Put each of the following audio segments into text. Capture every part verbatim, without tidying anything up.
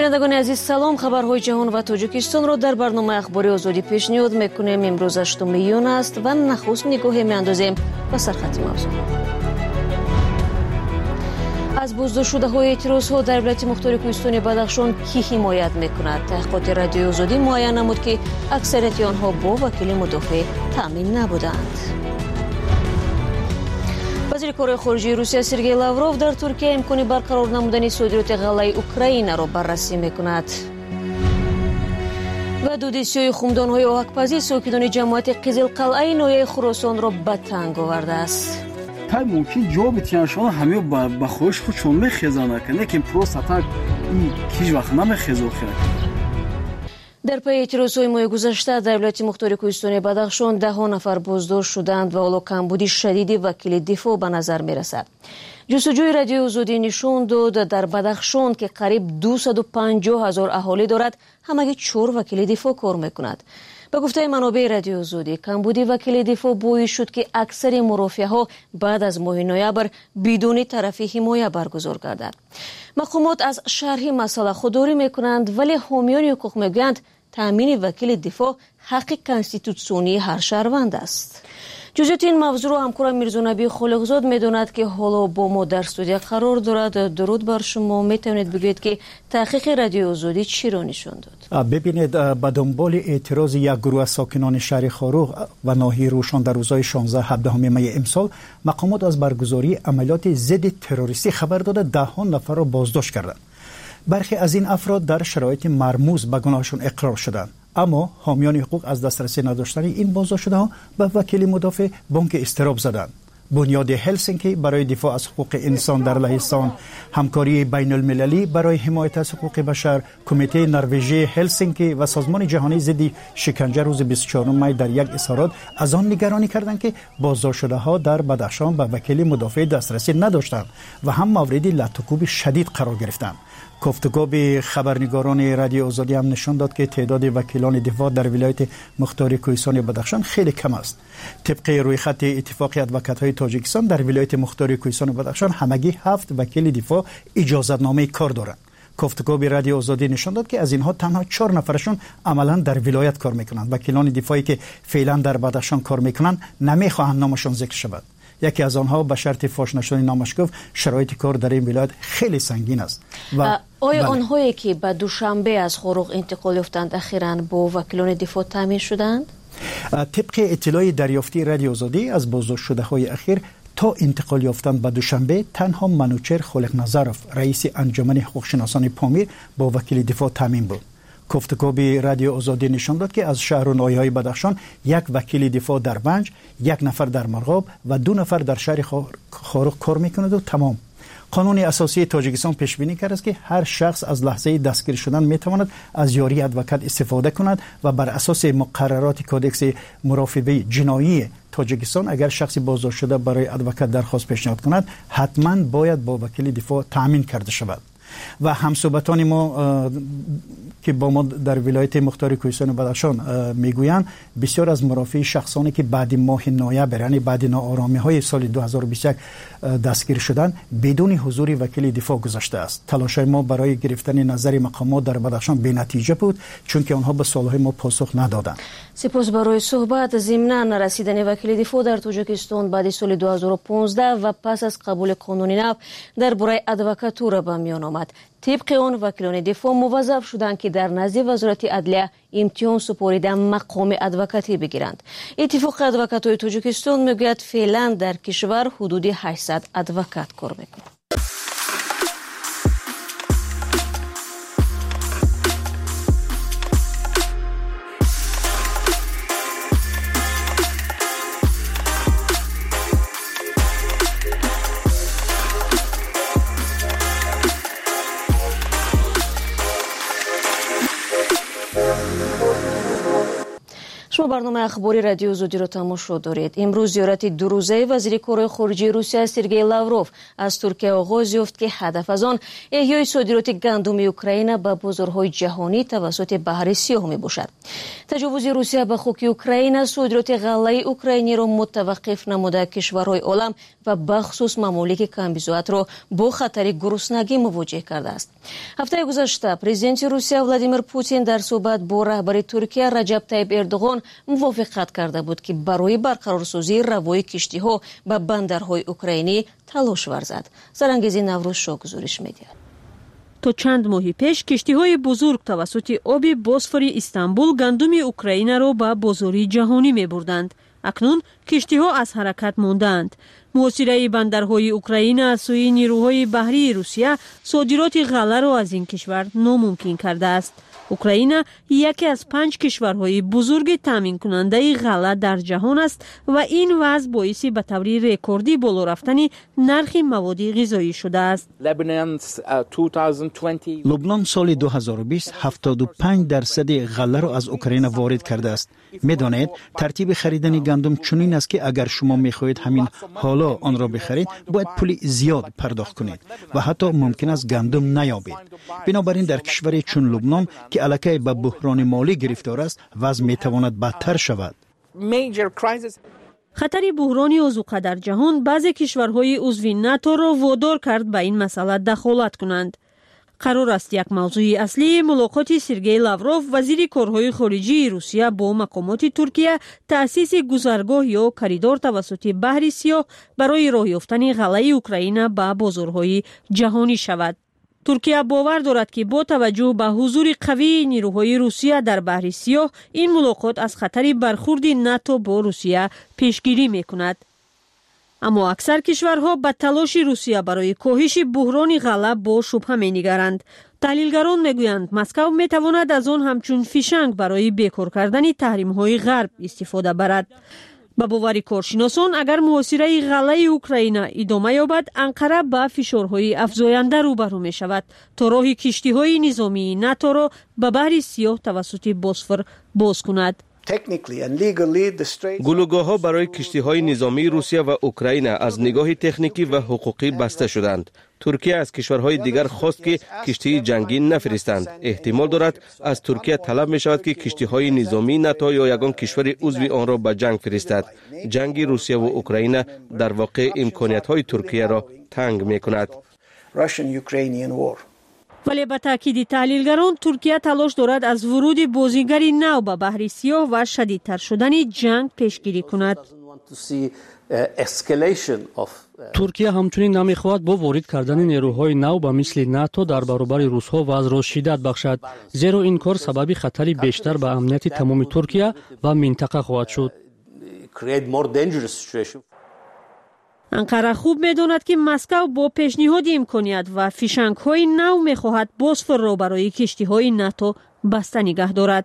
шунавандагони азиз салом, хабарҳои ҷаҳон ва Тоҷикистонро дар барномаи ахбори озодӣ пешниҳод мекунем. имрӯз ҳаштум июн аст ва нахуст нигоҳе меандозем ба сархати мавзӯъ. аз буздоштшудаҳои эътирозҳо дар вилояти мухтори кӯҳистони Бадахшон кӣ ҳимоят мекунад? таҳқиқоти радиои озодӣ муайян намуд, ки аксарияти онҳо бо вакили мудофиъ таъмин набуданд. вазири кори хориҷии Русия Сергей Лавров дар Туркия имкони барқарор намудани содироти ғаллаи Украинаро баррасӣ мекунад. ва дуди сиёҳи хумдонҳои оҳакпазӣ сокинони ҷамоати Қизилқалъаи ноҳияи Хуросонро ба танг овардааст. тай мумкин ҷавоби тияншона ҳамеё ба хоҳиши худшон мехезанд, лекин просто так ин ҳеҷ вақт намехезад. дар пайи эътирозҳои моҳи гузашта дар вилояти мухтори кӯҳистони Бадахшон даҳҳо нафар боздошт шуданд ва ҳоло камбуди шадиди вакили дифоъ ба назар мерасад. ҷустуҷӯи радиои озодӣ нишон дод дар Бадахшон, ки қариб дусаду панҷоҳ ҳазор аҳолӣ дорад, ҳамагӣ чор вакили дифоъ кор мекунад. ба гуфтаи манобеи радиои озодӣ, камбуди вакили дифоъ боис шуд, ки аксари мурофиаҳо баъд аз моҳи ноябр бидуни тарафи ҳимоя баргузор гардад. мақомот аз шарҳи масъала худдорӣ мекунанд, вале ҳомиёни ҳуқуқ мегӯянд таъмини вакили дифоъ ҳаққи конститутсионии ҳар шаҳрванд аст. ҷузъиёти ин мавзӯъро ҳамкорам Мирзонабии Холиқзод медонад, ки ҳоло бо мо дар студия қарор дорад. дуруд бар шумо. метавонед бигӯед, ки таҳқиқи радиои озодӣ чиро нишон дод? бибинед, ба дунболи эътирози як гурӯҳ аз сокинони шаҳри Хорух ва ноҳияи Рӯшон дар рӯзҳои шонздаҳ ҳабдаҳуми майи имсол мақомот аз баргузории амалиёти зидди террористӣ хабар дода даҳҳо нафарро боздошт карданд. бархе аз ин афрод дар шароити мармуз ба гуноҳашон иқрор шуданд, аммо ҳомиёни ҳуқуқ аз дастрасӣ надоштани ин боздоштшудаҳо ба вакили мудофиъ бонки изтироб заданд. бунёди ҳелсинки барои дифоъ аз ҳуқуқи инсон дар лаҳистон, ҳамкории байнулмилалӣ барои ҳимоят аз ҳуқуқи башар, кумитаи норвежии ҳелсинки ва созмони ҷаҳонии зидди шиканҷа рӯзи бисту чорум май дар як изҳорот аз он нигаронӣ карданд, ки боздоштшудаҳо дар Бадахшон ба вакили мудофиъ дастрасӣ надоштанд ва ҳам мавриди латукуби шадид қарор гирифтанд. گفتگوی خبرنگاران رادیو آزادی هم نشان داد که تعداد وکیلان دفاع در ولایت مختار کوهستان بدخشان خیلی کم است. طبق روی خط اتفاق ادوکات‌های تاجیکستان در ولایت مختار کوهستان بدخشان همگی هفت وکیل دفاع اجازه‌نامه کار دارند. گفتگوی رادیو آزادی نشان داد که از اینها تنها چهار نفرشون عملاً در ولایت کار میکنند. وکیلان دفاعی که فعلا در بدخشان کار میکنند نمیخواهند نامشون ذکر شود. یکی از آنها به شرط فاش نشدن نامش گفت شرایط کار در این ولایت خیلی سنگین است. و آیا آنهایی که به دوشنبه از خروق انتقال یافتند اخیراً با وکیلان دفاع تامین شدند؟ طبق اطلاع دریافتی رادیو آزادی از بازداشت شده‌های اخیر تا انتقال یافتند به دوشنبه تنها منوچهر خالق نظرов رئیس انجمن حقوق شناسان پامیر با وکیل دفاع تامین بود. گفتگوی رادیو آزادی نشان داد که از شهر و ناحیه‌های بدخشان یک وکیل دفاع در بنج، یک نفر در مرغاب و دو نفر در شهر خاروق کار میکند و تمام. قانون اساسی تاجیکستان پیش بینی کرده است که هر شخص از لحظه دستگیر شدن میتواند از یاری ادوکات استفاده کند و بر اساس مقررات کودکس مرافعه جنایی تاجیکستان اگر شخصی بازداشت شده برای ادوکات درخواست پیشنهاد کند حتما باید با وکیل دفاع تامین کرده شود. و همصحبتان ما که با ما در ولایت مختار کوهستان بدخشان میگویند بسیار از مرافع شخصانی که بعد ماه نوامبر یعنی بعد ناآرامی های سال دو هزار و بیست و یک دستگیر شدن بدون حضور وکیل دفاع گذشته است. تلاش ما برای گرفتن نظر مقامات در بدخشان بی‌نتیجه بود چون که آنها به سوالهای ما پاسخ ندادند. سپاس برای صحبت. ضمناً رسیدن وکیل دفاع در تاجیکستان بعد سال دو هزار و پانزده و پس از قبول قانون نو درباره ادوکاتور به میان آمد. طبق آن وکیلان دفاع موظف شدند که در نزد وزارت عدلیه امتحان سپاریده مقام ادوکاتی بگیرند. اتفاق ادوکات‌های تاجیکستان میگوید فعلا در کشور حدود هشتصد ادوکات کار میکنند. شما برنامه اخباری رادیو زودی را تماشا دارید. امروز زیارت دو روزه وزیر کارهای خارجه روسیه سرگئی لاوروف از ترکیه آغاز یافت که هدف از آن احیای صادرات گندم اوکراین به بازارهای جهانی توسط بحر سیاه می باشد. تجاوز روسیه به خاک اوکراین از صادرات غله اوکراینی را متوقف نموده کشورهای عالم و بخصوص ممالک کمبیزوات را با خطر گرسنگی مواجه کرده است. هفته گذشته پرزیدنت روسیه ولادیمیر پوتین در صحبت با رهبر ترکیه رجب طیب اردوغان موافقت کرده بود که برای برقرارسازی روی کشتی‌ها به بندرهای اوکراینی تلاش ورزد. زرانگیزی نوروز شاه گزارش می‌دهد. تا چند ماه پیش کشتی‌های بزرگ توسط آب بوسفور استانبول گندم اوکراین را به بازار جهانی می‌بردند. اکنون کشتی‌ها از حرکت ماندند. محاصره بندرهای اوکراین از سوی نیروهای بحری روسیه صادرات غله را از این کشور ناممکن کرده است. اوکراین یکی از پنج کشورهای بزرگ تامین کننده غله در جهان است و این وضع باعث به طور رکوردی بالا رفتن نرخ مواد غذایی شده است. لبنان سال دو هزار و بیست هفتاد و پنج درصد غله را از اوکراین وارد کرده است. می‌دانید ترتیب خریدن گندم چنین است که اگر شما می‌خواهید همین حالا آن را بخرید باید پول زیاد پرداخت کنید و حتی ممکن است گندم نیابید. بنابراین در کشوری چون لبنان که الکی به بحران مالی گرفتار است وضع می‌تواند بدتر شود. خطر بحران اوزوقه در جهان بعضی کشورهای عضو ناتو را وادار کرد به این مسئله دخالت کنند. قرار است یک موضوع اصلی ملاقات سرگئی لاوروف وزیر کارهای خارجه روسیه با مقامات ترکیه تأسیس گذرگاه یا کریدور توسط بحر سیاه برای راه یافتن غله اوکراین به بازارهای جهانی شود. ترکیه باور دارد که با توجه به حضور قوی نیروهای روسیه در بحر سیاه این ملاقات از خطر برخورد ناتو با روسیه پیشگیری می‌کند. اما اکثر کشورها به تلاش روسیه برای کاهش بحران غله با شبهه می‌نگرند. تحلیلگران میگویند مسکو میتواند از آن همچون فیشنگ برای بیکار کردن تحریم‌های غرب استفاده برد. با باور کارشناسان اگر محاصره غله اوکراین ادامه یابد انقره به فشارهای افزاینده روبرو می شود تا راه کشتی‌های نظامی ناتو را به بحر سیاه توسط بوسفور باز کند. گلوگاه‌ها برای کشتی‌های نظامی روسیه و اوکراین از نگاه تکنیکی و حقوقی بسته شدند. ترکیه از کشورهای دیگر خواست که کشتی جنگی نفرستند. احتمال دارد از ترکیه طلب می شود که کشتی‌های نظامی ناتو یا یگان کشور عضو آن را به جنگ فرستد. جنگ روسیه و اوکراین در واقع امکانیت‌های ترکیه را تنگ می کند. ولی به تاکید تحلیلگران ترکیه تلاش دارد از ورود بازیگری نو به بحر سیاه و شدیدتر شدن جنگ پیشگیری کند. ترکیه همچنین نمیخواهد با وارد کردن نیروهای نو به مثل ناتو در برابر روس‌ها وضع را شدت بخشد، زیرا این کار سبب خطری بیشتر به امنیت تمام ترکیه و منطقه خواهد شد. انقره خوب می‌داند که مسکو با پیشنهاد امکانیت و فیشنگ‌های نو می‌خواهد بوسفور را برای کشتی‌های ناتو بسته نگه دارد.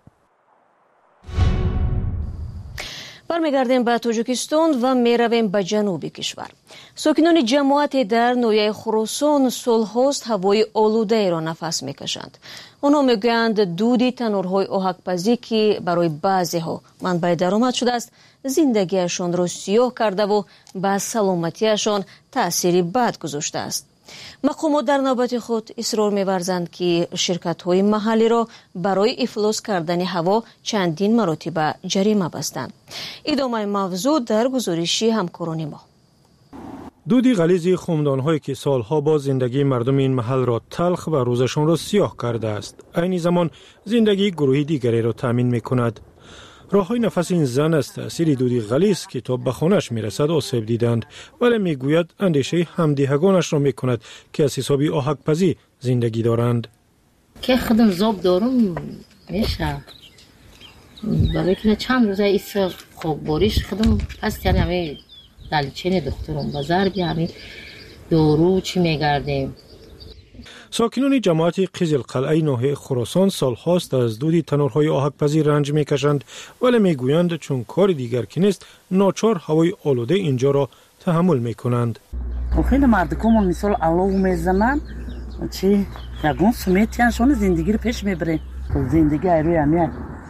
برمیگردیم به تاجیکستان و میرویم به جنوب کشور. ساکنان جماعتی در نویه خراسان سالهاست هوای آلوده را نفس میکشند. آنها میگویند دود تنورهای آهک‌پزی که برای بعضی ها منبع درآمد شده است زندگیشان را سیاه کرده و به سلامتیشان تأثیری بد گذاشته است. مقامات در نوبت خود اصرار می‌ورزند که شرکت‌های محلی را برای افلاس کردن هوا چندین مراتب جریمه بستند. ادامه موضوع در گزارشی همکاران ما. دودی غلیظ خمدان‌هایی که سالها با زندگی مردم این محل را تلخ و روزشان را سیاه کرده است. عین زمان زندگی گروهی دیگری را تامین می‌کند. راه‌های نفس این زن از تأثیر دودی غلیظ که تا به خانه‌اش می‌رسد آسیب دیدند، ولی می‌گوید اندیشه همدیهگانش را می‌کند که از حساب آهک‌پزی زندگی دارند. که خودم زوب دارم میشه برای که چند روزه ایسا خوب باریش خودم پس یعنی همه دلچین دکترم بازار بیا همه دورو چی میگردیم. ساکنان جماعت قزل قلعه ناحیه خراسان سالهاست از دود تنورهای آهک‌پزی رنج میکشند، ولی میگویند چون کار دیگر که نیست ناچار هوای آلوده اینجا را تحمل میکنند. خیلی مردکمون مثال علو میزنن چی یگون سمیتیانشون زندگی رو پیش میبره. زندگی روی همه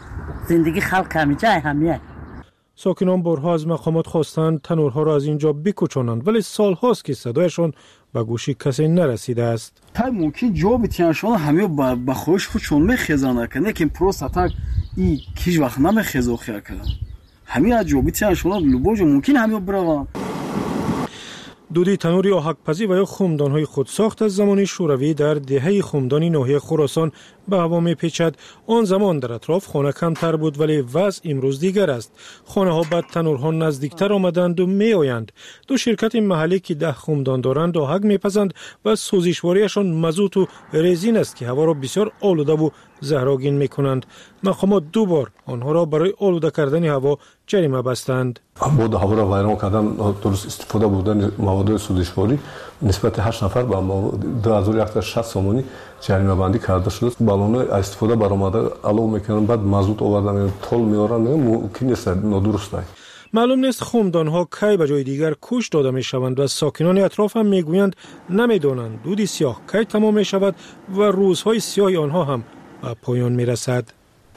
زندگی خلق همیشه اهمیت. ساکنان بارها از مقامات خواستند تنورها را از اینجا بکوچانند، ولی سالهاست که صدایشان به گوشی کسی نرسیده است. تا ممکن جا بتیانشان همه با خوش خود چون میخزانه که نکن پروستا تا این کیش وقت نمیخزو خیال کردن همه از جا بتیانشان لباج ممکن همه براوان. دودی تنوری آهک‌پزی و یا خمدان‌های خودساخت از زمان شوروی در دهه خمدانی ناحیه خراسان به هوا می‌پیچد. آن زمان در اطراف خانه کمتر بود، ولی وضع امروز دیگر است. خانه‌ها به تنورها نزدیکتر آمدند و می‌آیند. دو شرکت محلی که ده خمدان دارند آهک می‌پزند و سوزشواریشان مازوت و رزین است که هوا را بسیار آلوده و زهرآگین می‌کنند. مقامات دو بار آنها را برای آلوده کردن هوا جریمه بستند. بود هوا را ویران کردن، درست استفاده بودن مواد سوزشواری نسبت هشت نفر با دو هزار و صد و شصت سومانی جریمه بندی کرده شده است. بالون استفاده برآمده علو میکنن، بعد مازوت آوردن تول میارن، ممکن است نادرست است. معلوم نیست خمدان‌ها کی به جای دیگر کوچ داده می‌شوند و ساکنان اطراف هم میگویند نمی‌دانند دودی سیاه کی تمام می‌شود و روزهای سیاه آنها هم به پایان می‌رسد.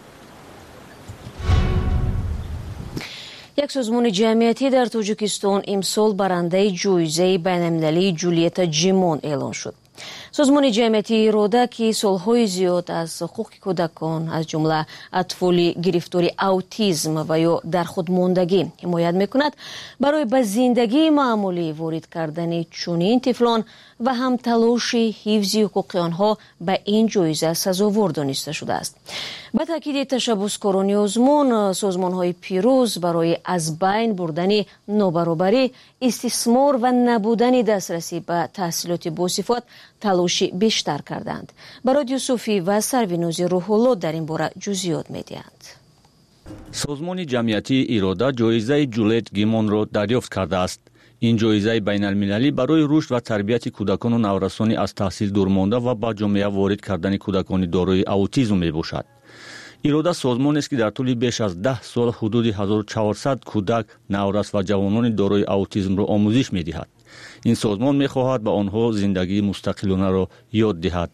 یک سازمان جمعیتی در تاجیکستان امسال برنده جایزه بین‌المللی جولیتا جیمون اعلان شد. سازمان جمعیتی رودا که سالهای زیاد از حقوق کودکان از جمله اطفال گرفتار اوتیسم و یا در خودماندگی حمایت میکند، برای به زندگی معمولی وارد کردن چنین طفلان و هم تلاش حفظ حقوق آنها به این جایزه سزاوار دانسته شده است. به تاکید تشبسکاران آزمون، سازمان‌های پیروز برای از بین بردن نابرابری، استثمار و نبودن دسترسی به تحصیلات باصفات تلاش بیشتر کردند. برای یوسفی و سروینوزی روح‌الله در این باره جزئیات می‌دهند. سازمان جمعیتی اراده جایزه جولیت گیمون را دریافت کرده است. این جایزه بین‌المللی برای رشد و تربیت کودکان و نورسانی از تحصیل دورمانده و به جامعه وارد کردن کودکان دارای اوتیسم میباشد. اراده سازمان است که در طول بیش از ده سال حدود هزار و چهارصد کودک، نورس و جوانان دارای اوتیسم را آموزش میدهد. این سازمان میخواهد به آنها زندگی مستقلانه را یاد دهد.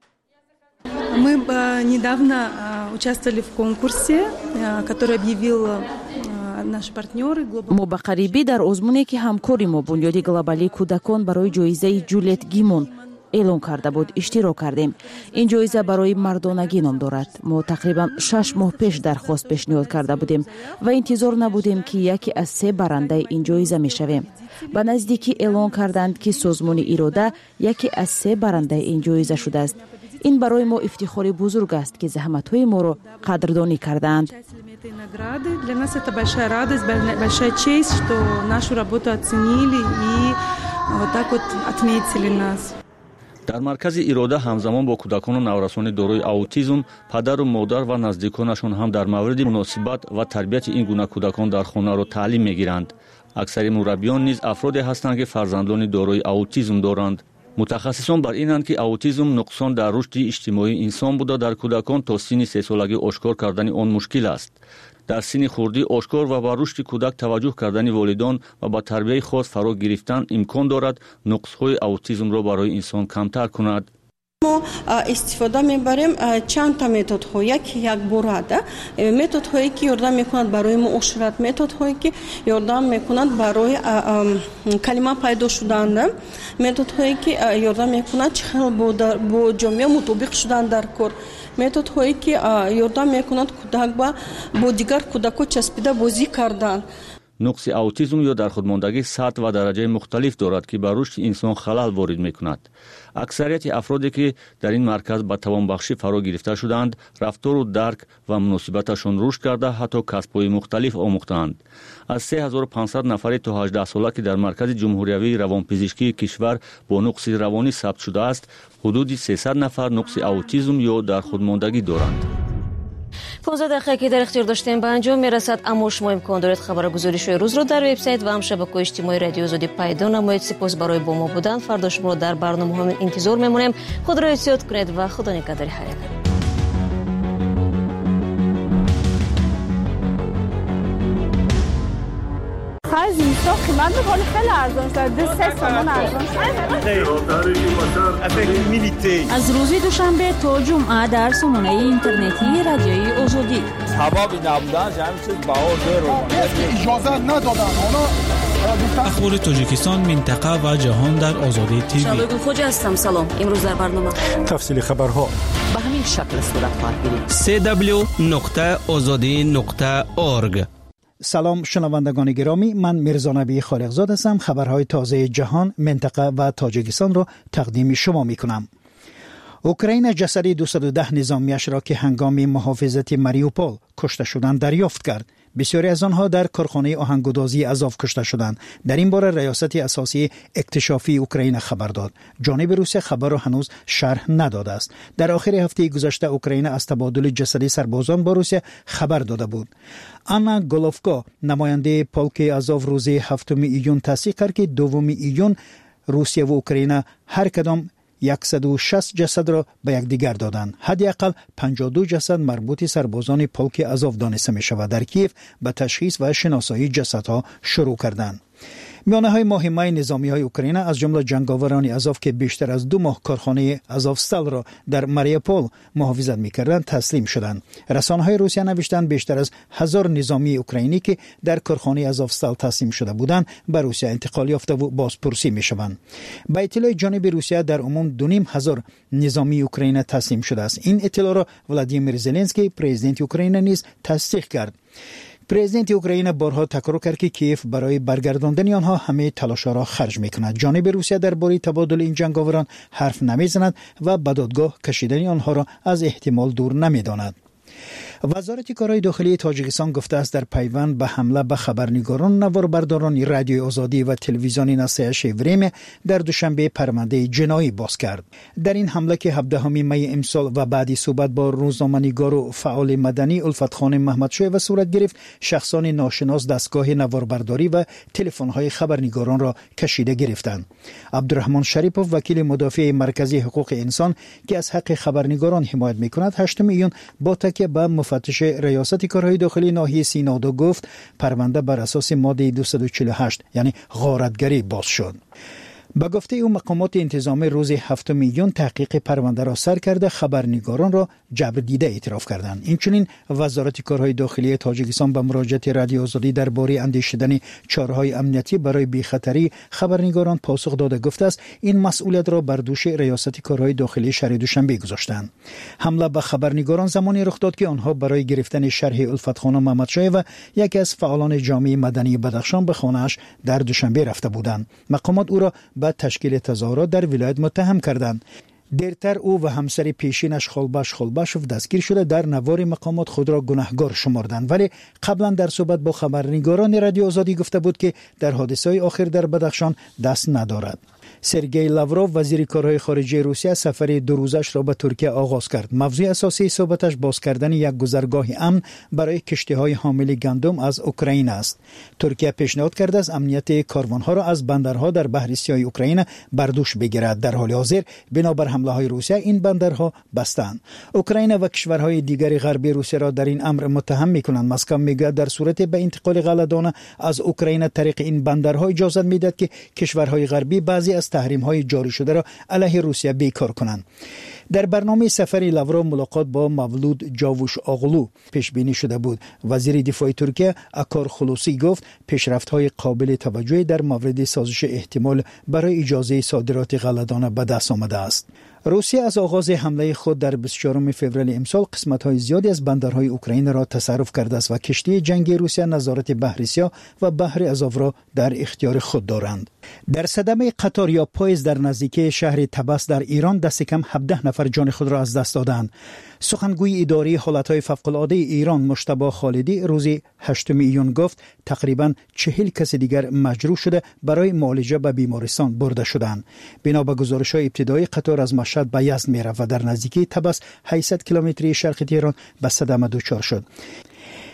Мы недавно участвовали в конкурсе, который объявил наши партнеры. ما به قریبی در آزمونی که همکاری ما بنیاد گلوبالی کودکان برای جایزه جولیت گیمون اعلان کرده بود اشتراک کردیم. این جایزه برای مردانگی نام دارد. ما تقریبا شش ماه پیش درخواست پیشنهاد کرده بودیم و انتظار نبودیم که یکی از سه برنده این جایزه میشویم. به نزدیکی اعلان کردند که سازمان اراده یکی از سه برنده این جایزه شده است. این برای ما افتخار بزرگ است که زحمت‌های ما را قدردانی کردند. Для нас это большая радость, большая честь, что нашу работу оценили и вот так вот отметили нас. در مرکز اراده همزمان با کودکان و نورسان دارای اوتیسم، پدر و مادر و نزدیکانشان هم در مورد مناسبت و تربیت این گونه کودکان در خانه را تعلیم میگیرند. اکثر مربیان نیز افرادی هستند که فرزندان دارای اوتیسم دارند. متخصصان بر اینند که اوتیسم نقصان در رشد اجتماعی انسان بوده در کودکان تا سن سه سالگی آشکار کردن آن مشکل است. در سن خردی آشکار و به رشد کودک توجه کردن والدان و با تربیت خاص فرا گرفتن امکان دارد نقص‌های اوتیسم را برای انسان کمتر کند. ما استفاده میبریم چند تا متد ها، یکی یک بوراده متد هایی که یاردم میکنند برای معاشرت، متد هایی که یاردم میکنند برای کلمه پیدا شدن، متد هایی که یاردم میکنند چخیل با جامعه مطابق شدن در کار، متد هایی که یاردم میکنند کودک با با دیگر کودک‌ها چسبیده بازی کردن. نقص اوتیسم یا در خودماندگی سطح و درجه مختلف دارد که بر رشد انسان خلل وارد میکند. اکثریت افرادی که در این مرکز به توانبخشی فرا گرفته شدند، رفتار و درک و مناسبتشان رشد کرده حتی کسب‌های مختلف آموختند. از سه هزار و پانصد نفر تا هجده ساله که در مرکز جمهوری روانپزشکی کشور با نقص روانی ثبت شده است، حدود سیصد نفر نقص اوتیسم یا در خودماندگی دارند. پانزده دقیقه که در اختیار داشتیم به انجام میرسد، اما شما امکان دارید خبرگزاری‌های روز رو در وبسایت و هم شبکه‌های اجتماعی رادیو آزادی پیدا نمایید. سپاس برای با ما بودن. فردا شما رو در برنامه هم انتظار میمونیم. خود را احتیاط کنید و خدا نگهدار. حیات. از این سا قیمت به حال خیلی ارزان شد. دو سه سامان ارزان شد. از روز دوشنبه تا جمعه در سامانه اینترنتی رادیوی آزادی کبابی نبودن همین چیز بهار دور اجازه ندادن اونا. اخبار تاجیکستان، منطقه و جهان در آزادی تیوی. شالوی خوج هستم. سلام. امروز در برنامه تفصیل خبرها به همین شکل صورت خواهد گرفت. سه دبلیو نقطه آزادی نقطه اورگ. سلام شنوندگان گرامی، من میرزا نبی خالقزاد هستم. خبرهای تازه جهان، منطقه و تاجیکستان را تقدیم شما میکنم. اوکراین جسد دویست و ده نظامیش را که هنگام محافظت ماریوپول کشته شدند دریافت کرد. بسیاری از آنها در کارخانه آهنگودازی ازاف کشته شدند. در این باره ریاست اساسی اکتشافی اوکراین خبر داد. جانب روسیه خبر را هنوز شرح نداده است. در آخر هفته گذشته اوکراین از تبادل جسد سربازان با روسیه خبر داده بود. آنا گولوفکا، نماینده پولک ازاف، روز هفتم ایون تصدیق کرد که دوم ایون روسیه و اوکراین هر کدام صد و شصت جسد را به یکدیگر دادند. حداقل پنجاه و دو جسد مربوط سربازان پولک ازاف دانسته می شود. در کیف به تشخیص و شناسایی جسدها شروع کردند. میانه های ماه می نظامی های اوکراین از جمله جنگاوران ازاف که بیشتر از دو ماه کارخانه ازافستال را در ماریوپول محافظت می‌کردند تسلیم شدند. رسانه های روسیه نوشتند بیشتر از هزار نظامی اوکراینی که در کارخانه ازافستال تسلیم شده بودند به روسیه انتقال یافته و بازپرسی می‌شوند. با اطلاع جانب روسیه در عموم دو نیم هزار نظامی اوکراین تسلیم شده است. این اطلاع را ولادیمیر زلنسکی پرزیدنت اوکراین نیز تصدیق کرد. پرزیدنت اوکراین بارها تکرار کرد که کیف برای برگرداندن آنها همه تلاش‌ها را خرج می‌کند. جانب روسیه درباره تبادل این جنگاوران حرف نمی‌زند و به دادگاه کشیدن آنها را از احتمال دور نمی‌داند. وزارت کارهای داخلی تاجیکستان گفته است در پیوند به حمله به خبرنگاران، نواربرداران رادیوی آزادی و تلویزیون نصیحت وریم در دوشنبه پرونده جنایی باز کرد. در این حمله که هفدهم می امسال و بعدی صحبت با روزنامه‌نگار و فعال مدنی الفت خان محمدشاه و صورت گرفت، شخصان ناشناس دستگاه نواربرداری و تلفن‌های خبرنگاران را کشیده گرفتند. عبدالرحمن شریپوف، وکیل مدافع مرکزی حقوق انسان که از حق خبرنگاران حمایت می‌کند، هشتم ایون با تکیه به مفتش ریاست کارهای داخلی ناحیه سینادو گفت پرونده بر اساس ماده دویست و چهل و هشت یعنی غارتگری باز شد. به گفته او مقامات انتظامی روز هفتم ایون تحقیق پرونده را سر کرده خبرنگاران را جبر دیده اعتراف کردند. اینچنین وزارت کارهای داخلی تاجیکستان به مراجعه رادیو آزادی درباره اندیشیدن چاره‌های امنیتی برای بی‌خطری خبرنگاران پاسخ داده گفته است این مسئولیت را بر دوش ریاست کارهای داخلی شهر دوشنبه گذاشتند. حمله به خبرنگاران زمانی رخ داد که آنها برای گرفتن شرح الفت خان محمدشاه و یکی از فعالان جامعه مدنی بدخشان به خانه‌اش در دوشنبه رفته بودند. مقامات او را به تشکیل تظاهرات در ولایت متهم کردند. دیرتر او و همسر پیشینش خالباش خالباشوف دستگیر شده در نوار مقامات خود را گناهکار شمردند، ولی قبلا در صحبت با خبرنگاران رادیو آزادی گفته بود که در حادثه آخر در بدخشان دست ندارد. سرگئی لاوروف، وزیر کارهای خارجه روسیه، سفر دو روزش را به ترکیه آغاز کرد. موضوع اساسی صحبتش باز کردن یک گذرگاه امن برای کشتی‌های حامل گندم از اوکراین است. ترکیه پیشنهاد کرده است امنیت کاروان‌ها را از بندرها در بحر سیاه اوکراین بر دوش بگیرد. در حال حاضر بنابر حمله‌های روسیه این بندرها بستند. اوکراین و کشورهای دیگر غربی روسیه را در این امر متهم می‌کنند. مسکو میگوید در صورت به انتقال غله‌دانه از اوکراین طریق این بندرها اجازه می‌دهد که کشورهای غربی بعضی از تحریم‌های جاری شده را علیه روسیه بیکار کنند. در برنامه سفر لاوروف ملاقات با مولود جاووش آغلو پیش بینی شده بود. وزیر دفاع ترکیه اکار خلوسی گفت پیشرفت‌های قابل توجهی در مورد سازش احتمال برای اجازه صادرات غله‌دانه به دست آمده است. روسیه از آغاز حمله خود در بیست و چهارم فوریه امسال قسمت‌های زیادی از بندرهای اوکراین را تصرف کرده است و کشتی جنگی روسیه نظارت بحر سیاه و بحر ازاو را در اختیار خود دارند. در صدمه قطار یا پایز در نزدیکی شهر طبس در ایران دست کم هفده نفر جان خود را از دست دادند. سخنگوی اداره حالتهای فوق‌العاده ایران مجتبی خالدی روز هشتم ایون گفت تقریباً چهل کس دیگر مجروح شده برای معالجه به بیمارستان برده شدند. بنا به گزارش‌های ابتدایی قطار از مشهد به یزد می‌رفت و در نزدیکی طبس هشتصد کیلومتری شرق تهران به صدمه دچار شد.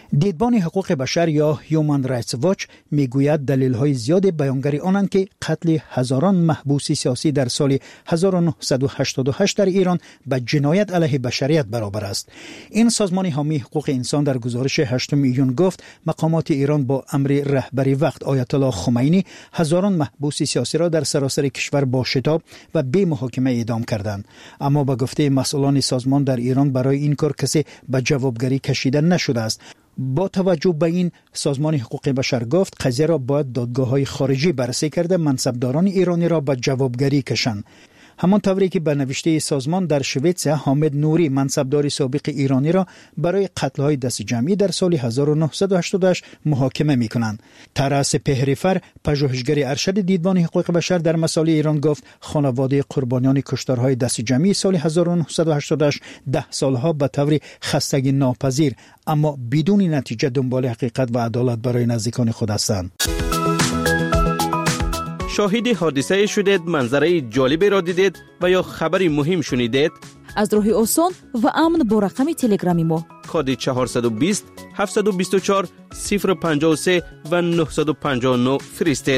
دیدبان حقوق بشر یا هیومن رایتس واچ میگوید دلیل‌های زیاد بیانگر آنند که قتل هزاران محبوس سیاسی در سال هزار و نهصد و هشتاد و هشت در ایران به جنایت علیه بشریت برابر است. این سازمان حامی حقوق انسان در گزارش هشتم ایون گفت مقامات ایران با امر رهبری وقت آیت الله خمینی هزاران محبوس سیاسی را در سراسر کشور با شتاب و بی محاکمه اعدام کردند. اما به گفته مسئولان سازمان در ایران برای این کار کسی به جوابگری کشیده نشده است. با توجه به این سازمان حقوق بشر گفت قضیه را باید دادگاه‌های خارجی بررسی کرده منصبداران ایرانی را به جوابگری کشند. همان طوری که به نوشته سازمان در شویتس حامد نوری منصبدار سابق ایرانی را برای قتل‌های دست جمعی در سال هزار و نهصد و هشتاد و هشت محاکمه می‌کنند. طرس پهریفر پژوهشگر ارشد دیدبان حقوق بشر در مسائل ایران گفت خانواده قربانیان کشتارهای دست جمعی سال هزار و نهصد و هشتاد و هشت ده سالها به طور خستگی ناپذیر اما بدون نتیجه دنبال حقیقت و عدالت برای نزدیکان خود هستند. شاهد حادثه شدید، منظره جالبی را دیدید و یا خبری مهم شنیدید؟ از راه آسان و امن با رقم تلگرامی ما کد چهارصد و بیست هفتصد و بیست و چهار صفر پنجاه و سه و نهصد و پنجاه و نه فرستید.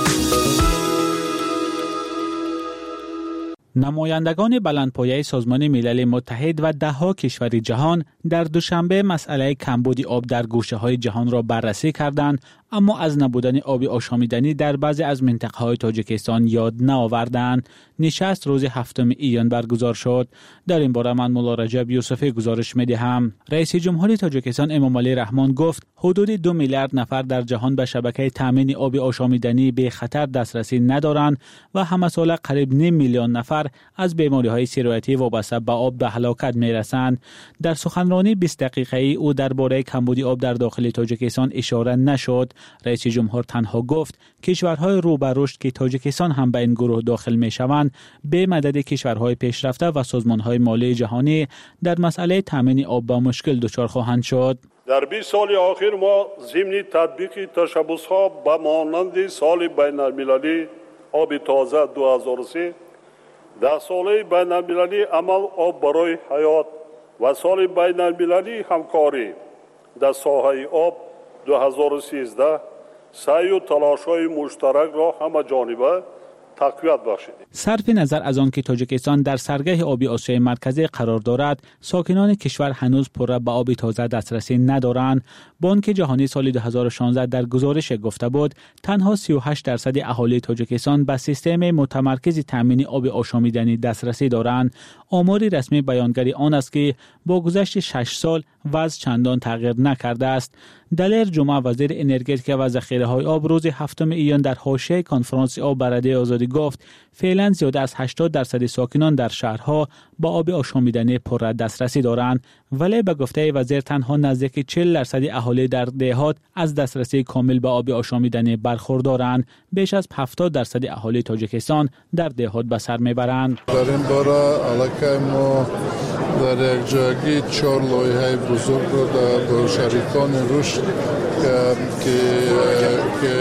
نمایندگان بلندپایه سازمان ملل متحد و ده‌ها کشور جهان در دوشنبه مسئله کمبود آب در گوشه‌های جهان را بررسی کردند، اما از نبودن آب آشامیدنی در بعضی از منطقه‌های تاجیکستان یاد نآوردند. نشست روز هفتم ایان برگزار شد. در این باره من مولا رجب یوسفی گزارش می‌دهم. رئیس جمهور تاجیکستان امامعلی رحمان گفت حدود دو میلیارد نفر در جهان به شبکه تامین آب آشامیدنی به خطر دسترسی ندارند و همه سال قریب نیم میلیون نفر از بیماری‌های سیرایتی وابسته به آب به هلاکت می‌رسند. در سخنرانی بیست دقیقه‌ای او درباره کمبود آب در داخل تاجیکستان اشاره نشد. رئیس جمهور تنها گفت کشورهای رو به رشد که تاجیکستان هم به این گروه داخل می‌شوند به مدد کشورهای پیشرفته و سازمان‌های مالی جهانی در مسئله تامین آب با مشکل دچار خواهند شد. در بیست سال اخیر ما ضمن تطبیق تشبس‌ها به مانند سال بین‌المللی آب تازه دو هزار و سه، ده ساله بین‌المللی عمل آب برای حیات و سال بین‌المللی همکاری در ساحه آب دو هزار و سیزده سعی و تلاش‌های مشترک را همه جانبه تقویت بخشید. صرف نظر از آن که تاجیکستان در سرگه آبی آسیای مرکزی قرار دارد، ساکنان کشور هنوز پر به آب تازه دسترسی ندارند. بانک جهانی سال دو هزار و شانزده در گزارش گفته بود تنها سی و هشت درصد اهالی تاجیکستان به سیستم متمرکز تامین آب آشامیدنی دسترسی دارند. آمار رسمی بیانگر آن است که با گذشت شش سال وضع چندان تغییر نکرده است. دلیر جمعه وزیر انرژتیک و ذخیره‌های آب روز هفتم ایان در حاشیه کنفرانس آب بر رده آزادی گفت فعلا زیاده از هشتاد درصد ساکنان در شهرها با آب آشامیدنی پر دسترسی دارند، ولی به گفته وزیر تنها نزدیک چهل درصد اهالی در دهات از دسترسی کامل به آب آشامیدنی برخوردارند. بیش از هفتاد درصد اهالی تاجیکستان در دهات به سر میبرند. در این باره علاقه ما در یک جایی چهار لایحه بزرگ رو در شریکان رشد که که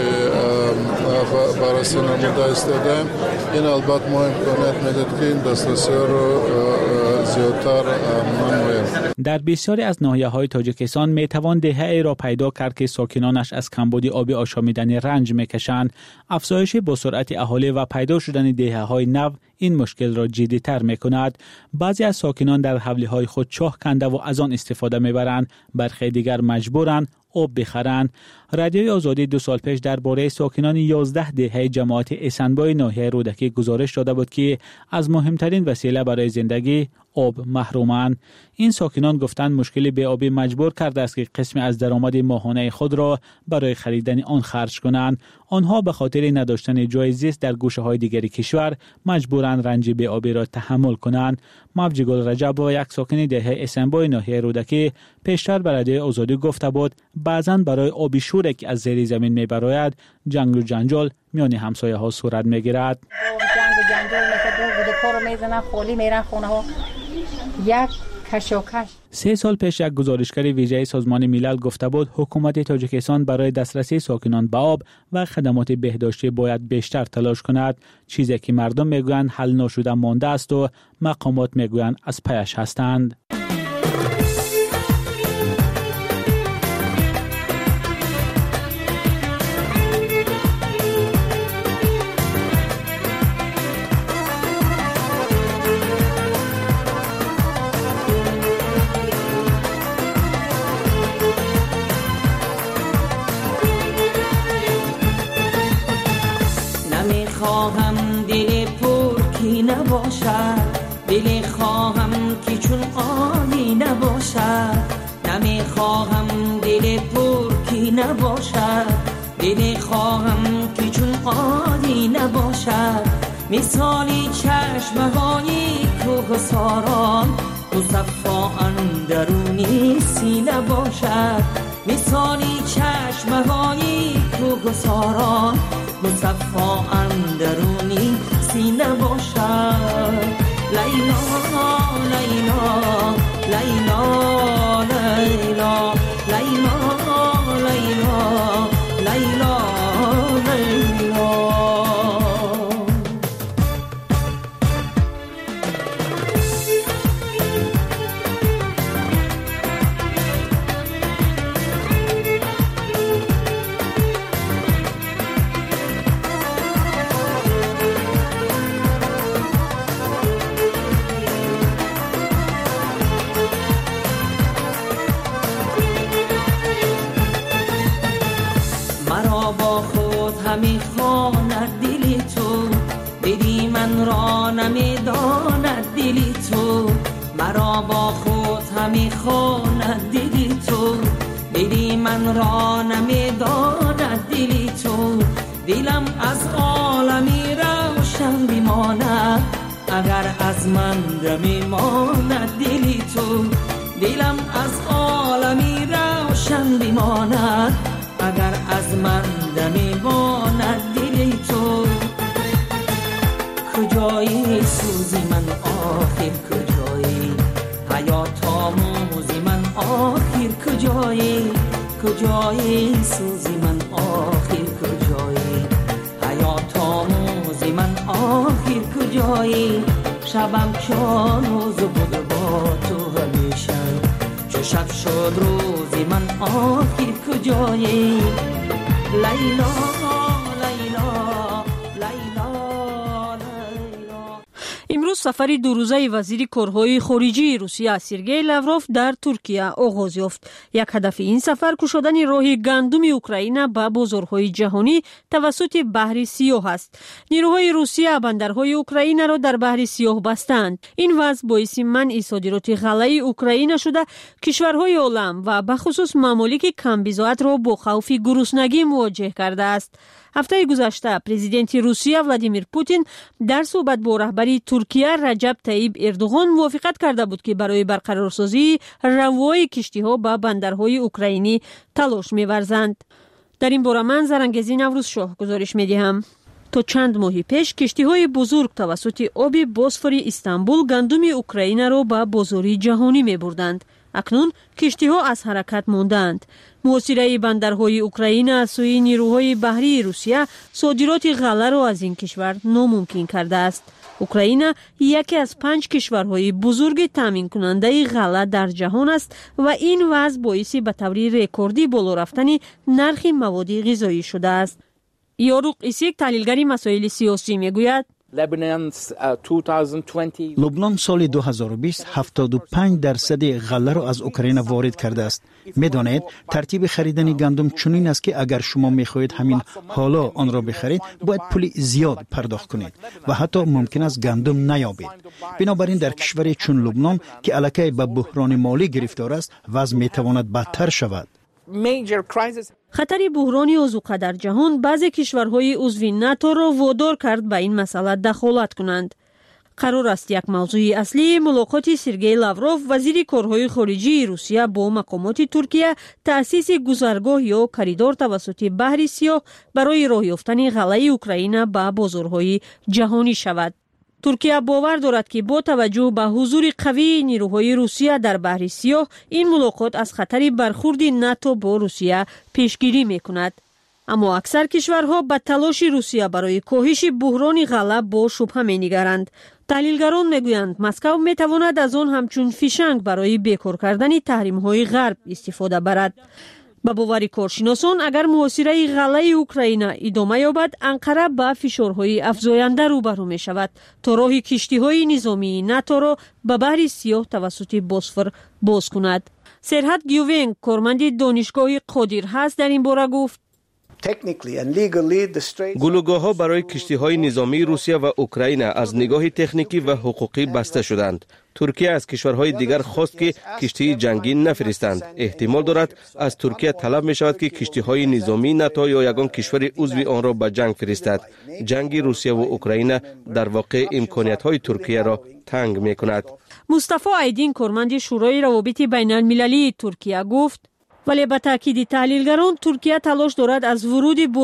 بررسی نموده استادیم. این البته ما امکانات میدهد که این دسترسی رو زیادتر نماییم. در بسیاری از ناحیه‌های تاجیکستان میتوان دهه‌ای را پیدا کرد که ساکنانش از کمبود آب آشامیدنی رنج میکشند. افزایش با سرعت اهالی و پیدا شدن دهه‌های نو این مشکل را جدی‌تر می‌کند. بعضی از ساکنان در حولی‌های خود چاه کنده و از آن استفاده می‌برند، برخی دیگر مجبورند آب بخرند. رادیوی آزادی دو سال پیش درباره ساکنان یازده دهه جماعت اسنبای ناحیه رودکی گزارش داده بود که از مهمترین وسیله برای زندگی آب محرومند. این ساکنان گفتند مشکل بی‌آبی مجبور کرده است که قسمی از درآمد ماهانه خود را برای خریدن آن خرج کنند. آنها به خاطر نداشتن جای زیست در گوشه‌های دیگر کشور مجبورند رنج بی‌آبی را تحمل کنند. موجی گل رجب و یک ساکن دهه اسنبای ناحیه رودکی پیشتر به رادیوی آزادی گفته بود بعضاً برای آب شور که از زیر زمین میبراید جنگ و جنجال میان همسایه ها صورت میگیرد. جنگ و جنجال مثل دو بوده کارو میزنن خالی میرن خونه ها یک کشاکش. سه سال پیش یک گزارشگر ویژه سازمان ملل گفته بود حکومت تاجیکستان برای دسترسی ساکنان به آب و خدمات بهداشتی باید بیشتر تلاش کند، چیزی که مردم میگویند حل نشده مانده است و مقامات میگویند از پیش هستند. خواهم دل پر کی نباشد، دل خواهم که چون آبی نباشد. نمی خواهم دل پر کی نباشد، دل خواهم که چون آبی نباشد. مثالی چشمهای کوهساران مصفا اندرونی سینه باشد. مثالی چشمهای کوهساران مصفا اندرونی سینه باشد. لیلا لیلا لیلا لیلا لیلا لیلا لیلا لیلا. همی خواند دل تو، دیدی من را نمیداند دل تو. مرا با خود همی خواند دل تو، دیدی من را نمیداند دل تو. دلم از عالمی روشن بماند اگر از من بماند دل تو. دلم از عالمی روشن بماند اگر از من دمی باند دل تو. کجایی سوزی من آخر کجایی، حیات آموزی من آخر کجایی. کجایی سوزی من آخر کجایی، حیات آموزی من آخر کجایی. شبم چون روز بود با تو همیشه، چو شب شد روزی من آخر کجایی. لیلا لیلا لیلا لیلا. امروز سفر دو روزه وزیر کارهای خارجی روسیه سرگئی لاوروف در ترکیه آغاز یافت. یک هدف این سفر گشودن راه گندم اوکراین به بازارهای جهانی توسط بحر سیاه است. نیروهای روسیه بندرهای اوکراین را در بحر سیاه بستند. این وضع باعث منع صادرات غله اوکراین شده کشورهای عالم و به خصوص ممالک کمبزاعت را با خوف گرسنگی مواجه کرده است. هفته گذشته پرزیدنت روسیه ولادیمیر پوتین در صحبت با رهبر ترکیه رجب طیب اردوغان موافقت کرده بود که برای برقرارسازی روای کشتی‌ها به بندرهای اوکراینی تلاش می‌ورزند. در این باره من زرنگزی نوروز شاه گزارش می‌دهم. تا چند ماه پیش کشتی‌های بزرگ توسط آب بوسفور استانبول گندم اوکراین را به بازار جهانی می‌بردند. اکنون کشتی‌ها از حرکت ماندند. محاصره بندرهای اوکراین از سوی نیروهای بحری روسیه صادرات غله را از این کشور ناممکن کرده است. اوکراین یکی از پنج کشورهای بزرگ تامین کننده غله در جهان است و این وضع باعث به طور رکوردی بالا رفتن نرخ مواد غذایی شده است. یاروق ایسیک تحلیلگر مسائل سیاسی میگوید لبنان سال دو هزار و بیست هفتاد و پنج درصد غله را از اوکراین وارد کرده است. میدانید ترتیب خریدن گندم چنین است که اگر شما میخواهید همین حالا آن را بخرید باید پول زیاد پرداخت کنید و حتی ممکن است گندم نیابید. بنابراین در کشوری چون لبنان که الکی به بحران مالی گرفتار است وضع میتواند بدتر شود. خطر بحران اوزوقه در جهان بعضی کشورهای عضو ناتو را وادار کرد به این مسئله دخالت کنند. قرار است یک موضوع اصلی ملاقات سرگئی لاوروف وزیر کارهای خارجی روسیه با مقامات ترکیه تأسیس گذرگاه یا کریدور توسط بحر سیاه برای راه یافتن غله اوکراین به بازارهای جهانی شود. ترکیه باور دارد که با توجه به حضور قوی نیروهای روسیه در بحر سیاه این ملاقات از خطر برخورد ناتو با روسیه پیشگیری میکند. اما اکثر کشورها به تلاش روسیه برای کاهش بحران غله با شبهه می‌نگرند. تحلیلگران میگویند مسکو میتواند از آن همچون فیشنگ برای بیکار کردن تحریم‌های غرب استفاده برد. با باور کارشناسان اگر محاصره غله اوکراین ادامه یابد انقره به فشارهای افزاینده روبرو می شود تا راه کشتی‌های نظامی ناتو را به بحر سیاه توسط بوسفور باز کند. سرحد گیوونگ کارمند دانشگاه قادر هست در این باره گفت گلوگاه‌ها برای کشتی‌های نظامی روسیه و اوکراین از نگاه تکنیکی و حقوقی بسته شدند. ترکیه از کشورهای دیگر خواست که کشتی جنگی نفرستند. احتمال دارد از ترکیه طلب می شود که کشتی‌های نظامی ناتو یا یگان کشور عضو آن را به جنگ فرستد. جنگ روسیه و اوکراین در واقع امکانیت‌های ترکیه را تنگ می کند. مصطفی ایدین کارمند شورای روابط بین المللی ترکیه گفت، ولی به تاکید تحلیلگران ترکیه تلاش دارد از ورود